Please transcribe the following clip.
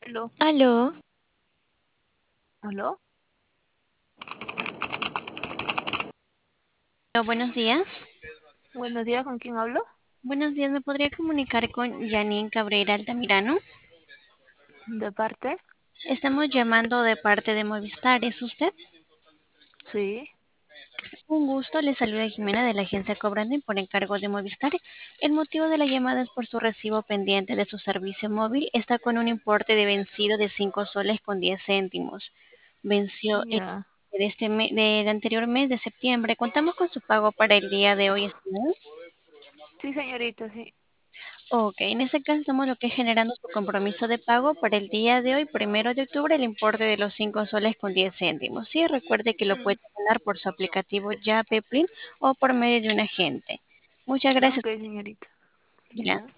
Aló, Aló, aló. buenos días. Buenos días, ¿con quién hablo? Buenos días, ¿me podría comunicar con Janine Cabrera Altamirano? ¿De parte? Estamos llamando de parte de Movistar, ¿es usted? Sí, Un gusto, le saluda Jimena de la agencia Cobrando por encargo de Movistar. El motivo de la llamada es por su recibo pendiente de su servicio móvil. Está con un importe de vencido de 5 soles con 10 céntimos. Venció ya. del anterior mes de septiembre. Contamos con su pago para el día de hoy, estimado. Sí, señorita, sí. Ok, en ese caso estamos lo que es generando su compromiso de pago para el día de hoy, 1 de octubre, el importe de los 5 soles con 10 céntimos. Sí, recuerde que lo puede Mm, pagar por su aplicativo ya Peplin o por medio de un agente. Muchas gracias. ok, señorita. Ya. Ya.